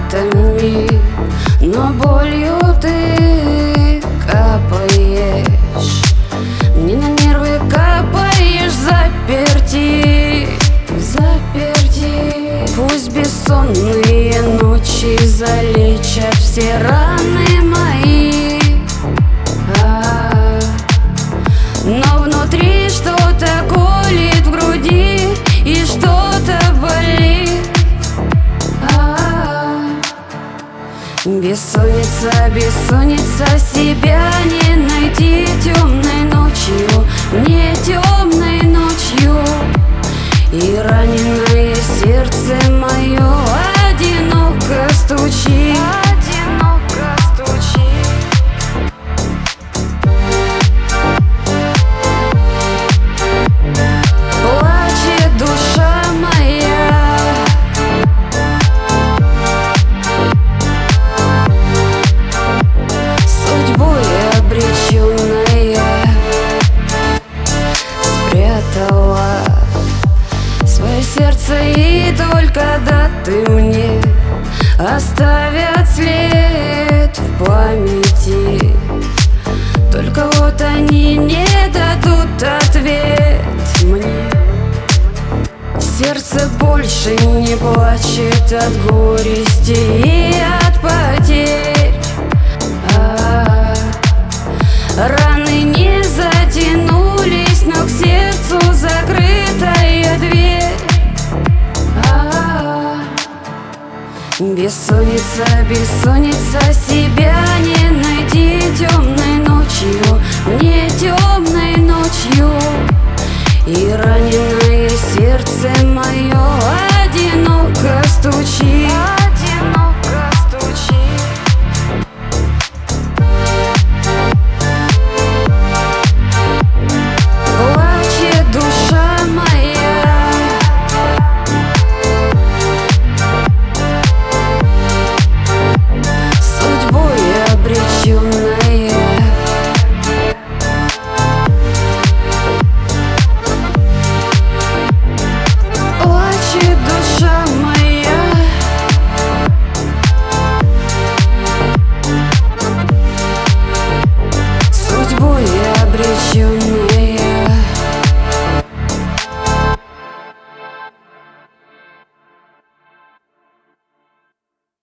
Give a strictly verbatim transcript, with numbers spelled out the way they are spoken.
ароматами, но болью ты капаешь. Мне на нервы капаешь, заперти, заперти. Пусть бессонные ночи залечат все раны мои, а, но внутри что-то колет в груди и что-то болит. а, Бессонница, бессонница, себя не найти темной ночью, мне темной ночью. И раненое сердце мое одиноко стучит, одиноко стучит. Плачет душа моя, судьбой обреченная, спрятала свое сердце, и только да ты мне оставят след в памяти. Только вот они не дадут ответ мне. Сердце больше не плачет от горести и от потерь, а, раны не затянулись, но к сердцу закрытая дверь. а, Бессонница, бессонница, себя не